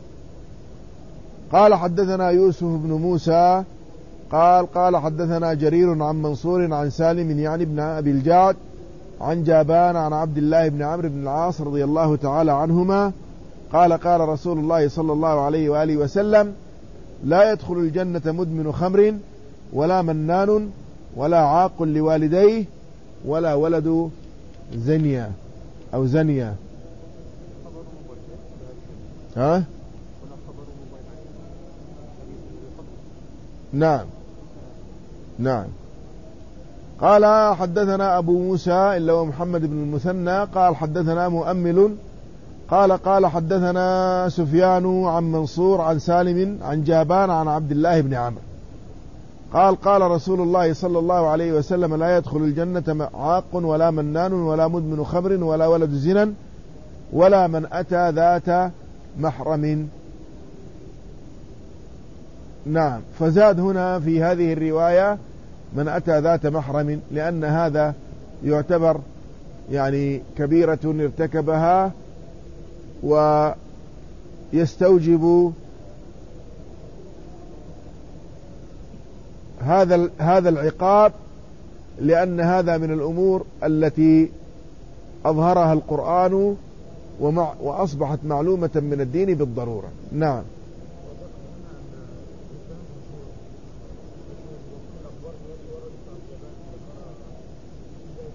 قال حدثنا يوسف بن موسى قال قال حدثنا جرير عن منصور عن سالم يعني ابن أبي الجعد عن جابان عن عبد الله بن عمرو بن العاص رضي الله تعالى عنهما قال قال رسول الله صلى الله عليه وآله وسلم لا يدخل الجنة مدمن خمر ولا منان ولا عاق لوالديه ولا ولد زنية أو زنية. ها؟ نعم نعم. قال حدثنا أبو موسى إلا ومحمد بن المثنى قال حدثنا مؤمل قال قال حدثنا سفيان عن منصور عن سالم عن جابان عن عبد الله بن عمرو قال قال رسول الله صلى الله عليه وسلم لا يدخل الجنة عاق ولا منان ولا مدمن خمر ولا ولد زنا ولا من أتى ذات محرم. نعم. فزاد هنا في هذه الرواية من أتى ذات محرم، لأن هذا يعتبر يعني كبيرة ارتكبها ويستوجب هذا هذا العقاب، لأن هذا من الأمور التي أظهرها القرآن ومع وأصبحت معلومة من الدين بالضرورة. نعم.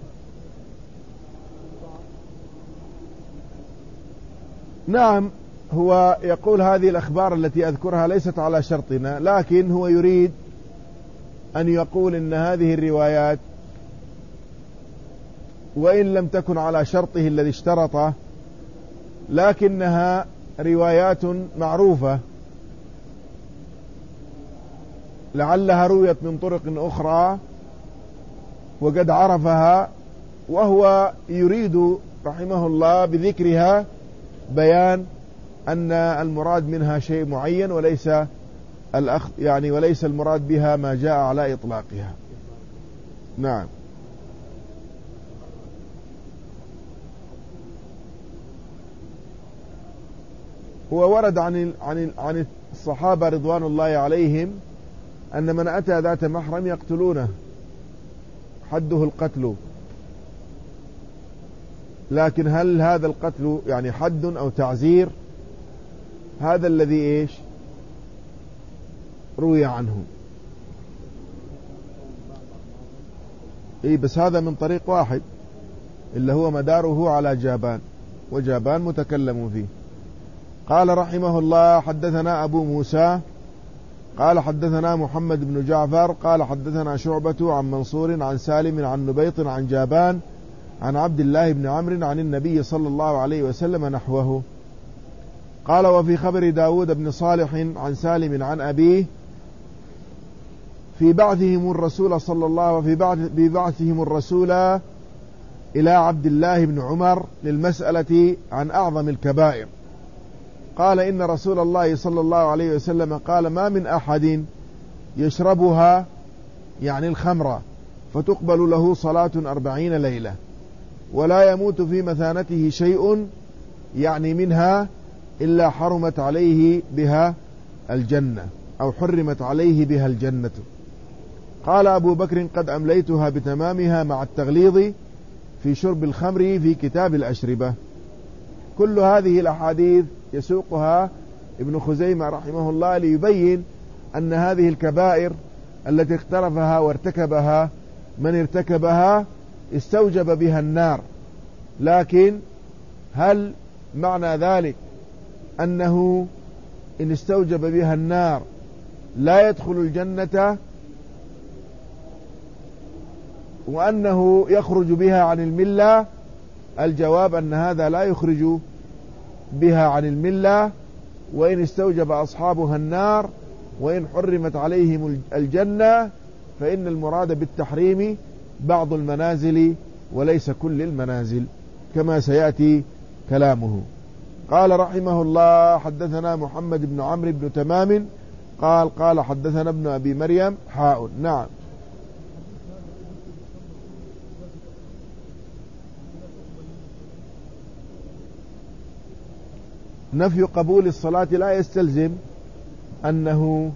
نعم. هو يقول هذه الأخبار التي أذكرها ليست على شرطنا، لكن هو يريد أن يقول إن هذه الروايات وإن لم تكن على شرطه الذي اشترطه لكنها روايات معروفة، لعلها رويت من طرق أخرى وقد عرفها، وهو يريد رحمه الله بذكرها بيان أن المراد منها شيء معين وليس الأخ يعني وليس المراد بها ما جاء على إطلاقها. نعم. هو ورد عن عن عن الصحابة رضوان الله عليهم أن من أتى ذات محرم يقتلونه، حده القتل، لكن هل هذا القتل يعني حد أو تعزير؟ هذا الذي إيش روي عنه. إيه بس هذا من طريق واحد اللي هو مداره على جابان، وجابان متكلم فيه. قال رحمه الله: حدثنا أبو موسى قال حدثنا محمد بن جعفر قال حدثنا شعبة عن منصور عن سالم عن نبيط عن جابان عن عبد الله بن عمرو عن النبي صلى الله عليه وسلم نحوه. قال: وفي خبر داود بن صالح عن سالم عن أبيه في بعثهم الرسول صلى الله وفي في بعثهم الرسول إلى عبد الله بن عمر للمسألة عن أعظم الكبائر، قال: إن رسول الله صلى الله عليه وسلم قال: ما من أحد يشربها يعني الخمر فتقبل له صلاة أربعين ليلة ولا يموت في مثانته شيء يعني منها إلا حرمت عليه بها الجنة أو حرمت عليه بها الجنة. قال أبو بكر: قد أمليتها بتمامها مع التغليظ في شرب الخمر في كتاب الأشربة. كل هذه الأحاديث يسوقها ابن خزيمة رحمه الله ليبين أن هذه الكبائر التي اقترفها وارتكبها من ارتكبها استوجب بها النار، لكن هل معنى ذلك أنه إن استوجب بها النار لا يدخل الجنة وأنه يخرج بها عن الملة؟ الجواب أن هذا لا يخرج بها عن الملة، وإن استوجب أصحابها النار وإن حرمت عليهم الجنة فإن المراد بالتحريم بعض المنازل وليس كل المنازل كما سيأتي كلامه. قال رحمه الله: حدثنا محمد بن عمرو بن تمام قال قال حدثنا ابن أبي مريم حاء. نعم. نفي قبول الصلاة لا يستلزم أنه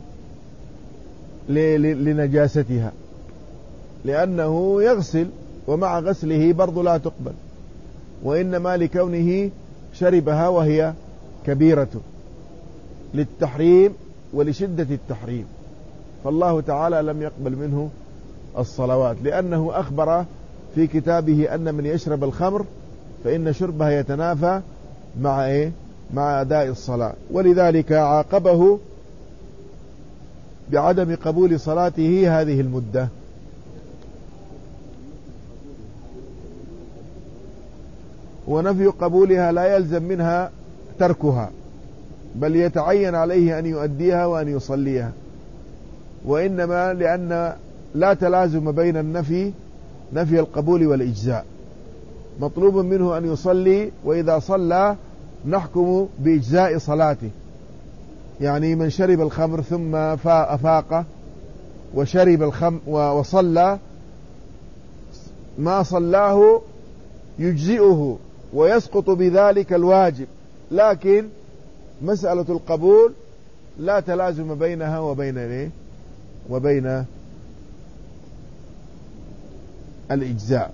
لنجاستها، لأنه يغسل ومع غسله برضو لا تقبل، وإنما لكونه شربها وهي كبيرة للتحريم ولشدة التحريم، فالله تعالى لم يقبل منه الصلوات، لأنه أخبر في كتابه أن من يشرب الخمر فإن شربها يتنافى مع إيه؟ مع أداء الصلاة، ولذلك عاقبه بعدم قبول صلاته هذه المدة. ونفي قبولها لا يلزم منها تركها، بل يتعين عليه أن يؤديها وأن يصليها، وإنما لأن لا تلازم بين النفي نفي القبول والإجزاء، مطلوب منه أن يصلي، وإذا صلى نحكم بإجزاء صلاته. يعني من شرب الخمر ثم أفاق وشرب الخمر وصلى ما صلاه يجزئه ويسقط بذلك الواجب، لكن مسألة القبول لا تلازم بينها وبين ايه وبين الإجزاء.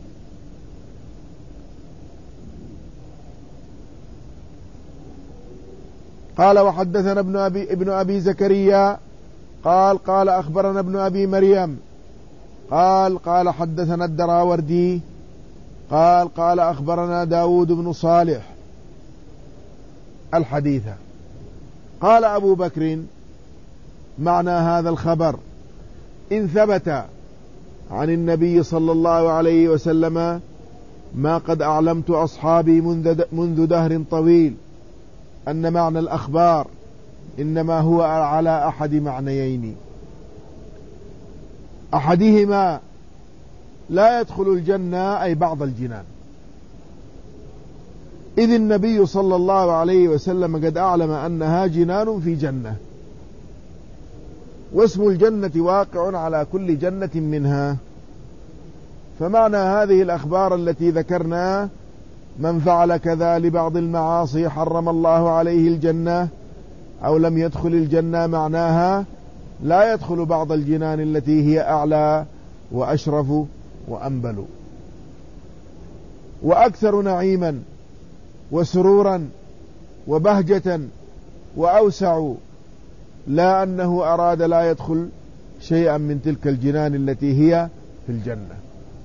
قال: وحدثنا ابن أبي, ابن أبي زكريا قال قال أخبرنا ابن أبي مريم قال قال حدثنا الدراوردي قال قال أخبرنا داود بن صالح الحديث. قال أبو بكر: معنى هذا الخبر إن ثبت عن النبي صلى الله عليه وسلم ما قد أعلمت أصحابي منذ دهر طويل أن معنى الأخبار إنما هو على أحد معنيين: أحدهما لا يدخل الجنة أي بعض الجنان، إذ النبي صلى الله عليه وسلم قد أعلم أنها جنان في جنة، واسم الجنة واقع على كل جنة منها. فمعنى هذه الأخبار التي ذكرنا: من فعل كذا لبعض المعاصي حرم الله عليه الجنة أو لم يدخل الجنة، معناها لا يدخل بعض الجنان التي هي أعلى وأشرف وأنبل وأكثر نعيما وسرورا وبهجة وأوسع، لا أنه أراد لا يدخل شيئا من تلك الجنان التي هي في الجنة.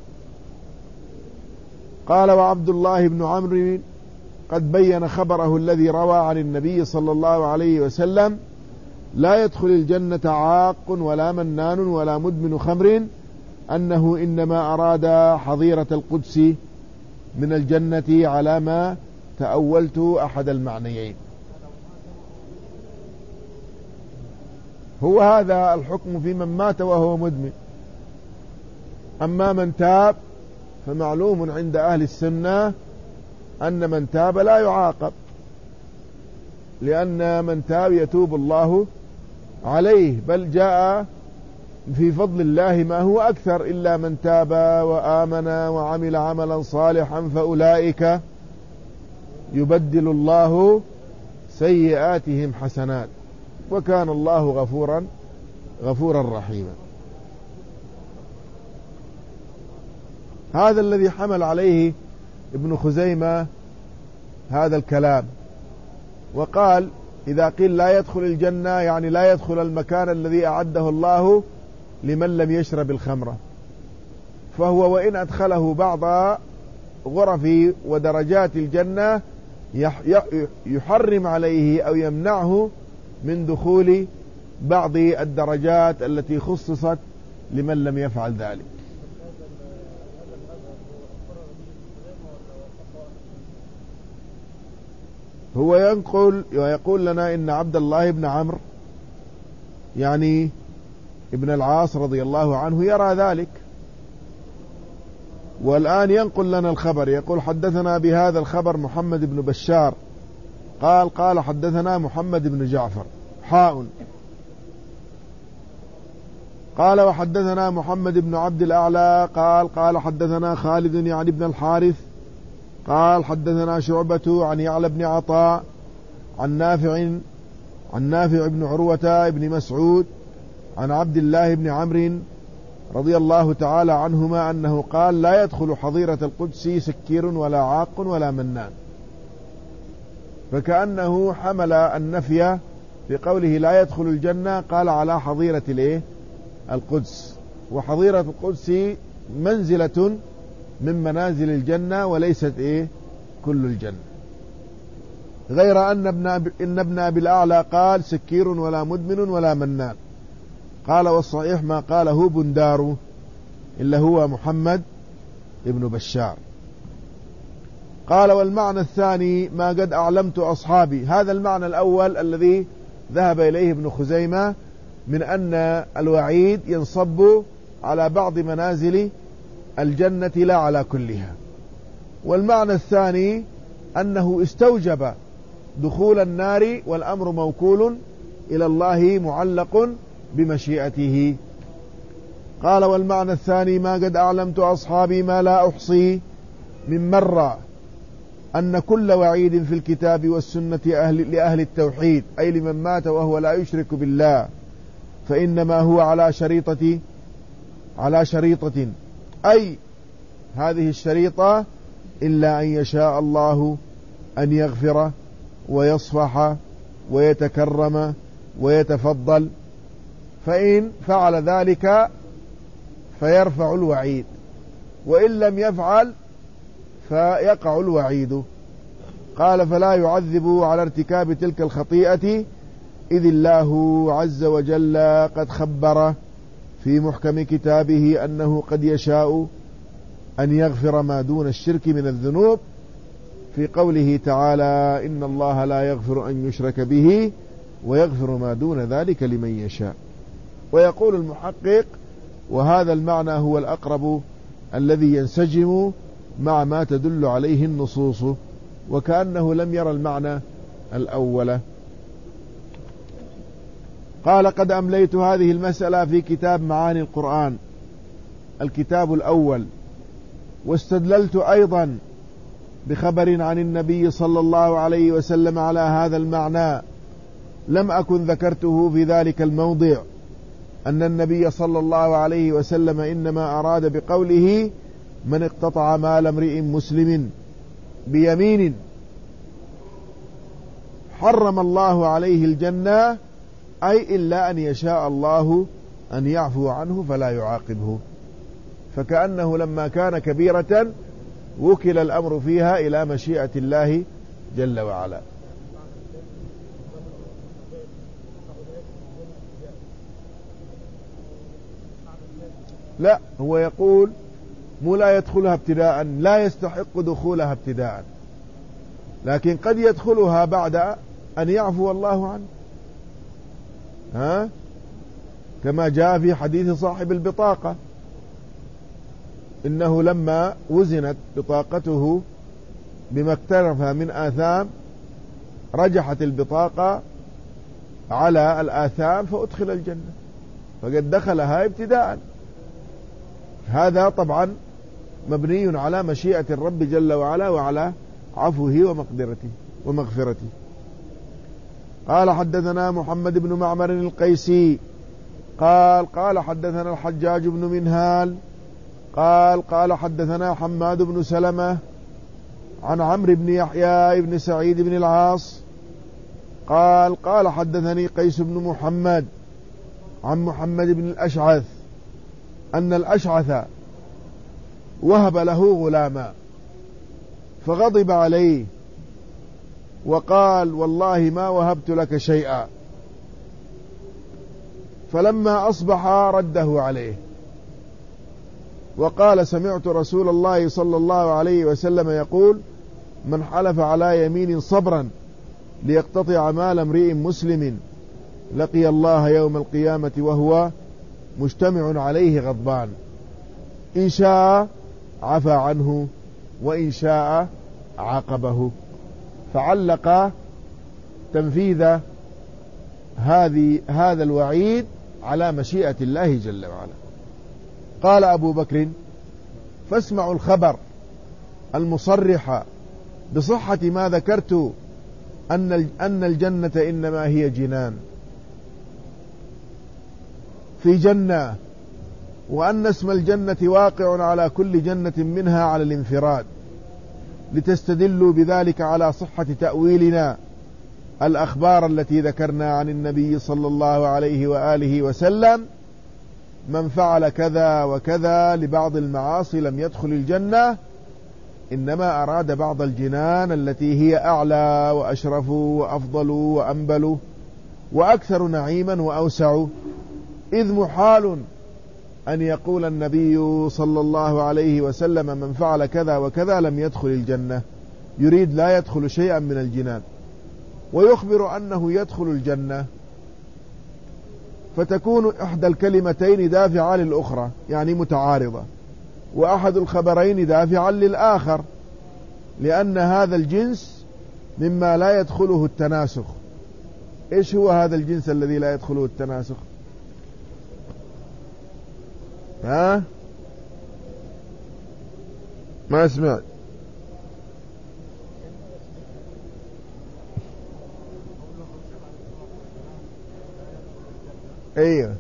قال: وعبد الله بن عمرو قد بين خبره الذي روى عن النبي صلى الله عليه وسلم: لا يدخل الجنة عاق ولا منان ولا مدمن خمر، أنه إنما أراد حظيرة القدس من الجنة على ما تأولت أحد المعنيين. هو هذا الحكم في من مات وهو مدمن. أما من تاب فمعلوم عند أهل السنة أن من تاب لا يعاقب، لأن من تاب يتوب الله عليه، بل جاء في فضل الله ما هو أكثر: إلا من تاب وآمن وعمل عملا صالحا فأولئك يبدل الله سيئاتهم حسنات وكان الله غفورا غفورا رحيما. هذا الذي حمل عليه ابن خزيمة هذا الكلام، وقال: إذا قيل لا يدخل الجنة يعني لا يدخل المكان الذي أعده الله لمن لم يشرب الخمرة، فهو وإن أدخله بعض غرف ودرجات الجنة يحرم عليه أو يمنعه من دخول بعض الدرجات التي خصصت لمن لم يفعل ذلك. هو ينقل ويقول لنا إن عبد الله بن عمرو يعني ابن العاص رضي الله عنه يرى ذلك، والآن ينقل لنا الخبر. يقول: حدثنا بهذا الخبر محمد بن بشار قال قال حدثنا محمد بن جعفر حاء قال وحدثنا محمد بن عبد الأعلى قال قال حدثنا خالد يعني ابن الحارث قال حدثنا شعبة عن يعلى بن عطاء عن نافع عن نافع بن عروة بن مسعود عن عبد الله بن عمرو رضي الله تعالى عنهما أنه قال: لا يدخل حظيرة القدس سكير ولا عاق ولا منان. فكأنه حمل النفي في قوله لا يدخل الجنة قال على حظيرة الايه القدس، وحظيرة القدس منزلة من منازل الجنة وليست ايه كل الجنة، غير أن ابن إن ابن أبي الأعلى قال: سكير ولا مدمن ولا منان. قال: والصحيح ما قاله بندار إلا هو محمد ابن بشار. قال: والمعنى الثاني ما قد أعلمت أصحابي. هذا المعنى الأول الذي ذهب إليه ابن خزيمة من أن الوعيد ينصب على بعض منازل الجنة لا على كلها. والمعنى الثاني أنه استوجب دخول النار والأمر موكول إلى الله معلق بمشيئته. قال: والمعنى الثاني ما قد أعلمت أصحابي ما لا أحصي من مرة أن كل وعيد في الكتاب والسنة أهل لأهل التوحيد، أي لمن مات وهو لا يشرك بالله، فإنما هو على شريطة على شريطة أي هذه الشريطة إلا أن يشاء الله أن يغفر ويصفح ويتكرم ويتفضل، فإن فعل ذلك فيرفع الوعيد، وإن لم يفعل فيقع الوعيد. قال فلا يعذب على ارتكاب تلك الخطيئة إذ الله عز وجل قد خبر في محكم كتابه أنه قد يشاء أن يغفر ما دون الشرك من الذنوب في قوله تعالى إن الله لا يغفر أن يشرك به ويغفر ما دون ذلك لمن يشاء. ويقول المحقق وهذا المعنى هو الأقرب الذي ينسجم مع ما تدل عليه النصوص، وكأنه لم يرى المعنى الأول. قال قد أمليت هذه المسألة في كتاب معاني القرآن الكتاب الأول، واستدللت أيضا بخبر عن النبي صلى الله عليه وسلم على هذا المعنى لم أكن ذكرته في ذلك الموضع، أن النبي صلى الله عليه وسلم إنما أراد بقوله من اقتطع مال امرئ مسلم بيمين حرم الله عليه الجنة، أي إلا أن يشاء الله أن يعفو عنه فلا يعاقبه. فكأنه لما كان كبيرة وكل الأمر فيها إلى مشيئة الله جل وعلا. لا، هو يقول مو لا يدخلها ابتداء، لا يستحق دخولها ابتداء، لكن قد يدخلها بعد أن يعفو الله عنه، ها؟ كما جاء في حديث صاحب البطاقة إنه لما وزنت بطاقته بما اقترفها من آثام رجحت البطاقة على الآثام فأدخل الجنة، فقد دخلها ابتداء. هذا طبعا مبني على مشيئة الرب جل وعلا وعلى عفوه ومقدرته ومغفرته. قال حدثنا محمد بن معمر القيسي قال قال حدثنا الحجاج بن منهال قال قال حدثنا حماد بن سلمة عن عمرو بن يحيى بن سعيد بن العاص قال قال حدثني قيس بن محمد عن محمد بن الأشعث أن الأشعث وهب له غلاما فغضب عليه وقال والله ما وهبت لك شيئا، فلما أصبح رده عليه وقال سمعت رسول الله صلى الله عليه وسلم يقول من حلف على يمين صبرا ليقتطع مال امرئ مسلم لقي الله يوم القيامة وهو مجتمع عليه غضبان، إن شاء عفى عنه وإن شاء عاقبه. فعلق تنفيذ هذه هذا الوعيد على مشيئة الله جل وعلا. قال أبو بكر فاسمعوا الخبر المصرح بصحة ما ذكرت أن أن الجنة إنما هي جنان في جنة، وأن اسم الجنة واقع على كل جنة منها على الانفراد، لتستدلوا بذلك على صحة تأويلنا الأخبار التي ذكرنا عن النبي صلى الله عليه وآله وسلم من فعل كذا وكذا لبعض المعاصي لم يدخل الجنة، إنما أراد بعض الجنان التي هي أعلى وأشرف وأفضل وأنبل وأكثر نعيما وأوسع، إذ محال أن يقول النبي صلى الله عليه وسلم من فعل كذا وكذا لم يدخل الجنة، يريد لا يدخل شيئا من الجنان، ويخبر أنه يدخل الجنة، فتكون إحدى الكلمتين دافعة للأخرى يعني متعارضة، وأحد الخبرين دافعا للآخر، لأن هذا الجنس مما لا يدخله التناسخ. إيش هو هذا الجنس الذي لا يدخله التناسخ؟ ها؟ ما سمعت. ايوه،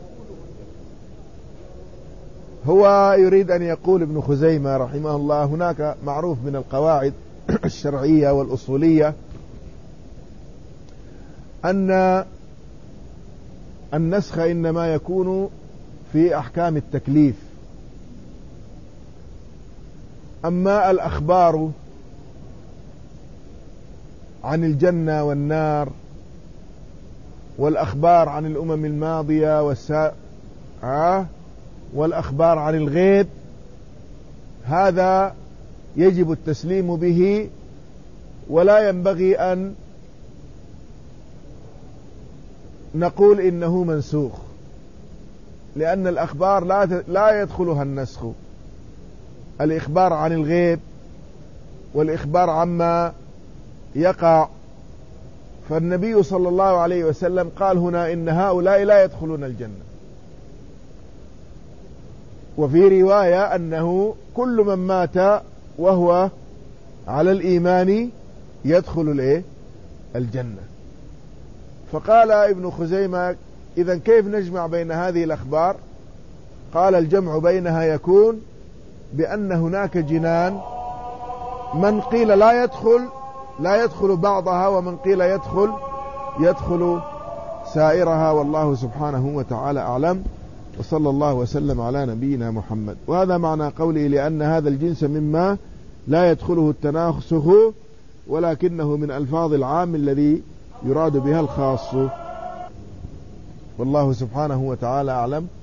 هو يريد أن يقول ابن خزيمة رحمه الله هناك معروف من القواعد الشرعية والأصولية أن النسخ إنما يكون في أحكام التكليف، أما الأخبار عن الجنة والنار، والأخبار عن الأمم الماضية والسا... آه والأخبار عن الغيب، هذا يجب التسليم به، ولا ينبغي أن نقول إنه منسوخ، لأن الأخبار لا لا يدخلها النسخ. الإخبار عن الغيب والإخبار عما يقع، فالنبي صلى الله عليه وسلم قال هنا إن هؤلاء لا يدخلون الجنة. وفي رواية أنه كل من مات وهو على الإيمان يدخل الإيه؟ الجنة. فقال ابن خزيمة: إذن كيف نجمع بين هذه الأخبار؟ قال: الجمع بينها يكون بأن هناك جنان من قيل لا يدخل لا يدخل بعضها، ومن قيل يدخل يدخل سائرها، والله سبحانه وتعالى أعلم. وصلى الله وسلم على نبينا محمد. وهذا معنى قوله: لأن هذا الجنس مما لا يدخله التناسخ، ولكنه من ألفاظ العام الذي يراد بها الخاص. والله سبحانه وتعالى أعلم.